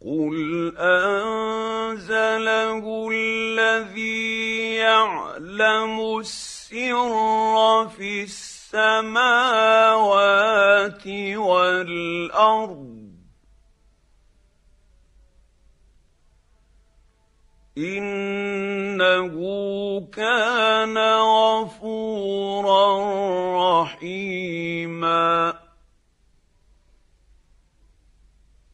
قل أنزله الذي يعلم السر في السماوات والأرض إنه كان غفورا رحيما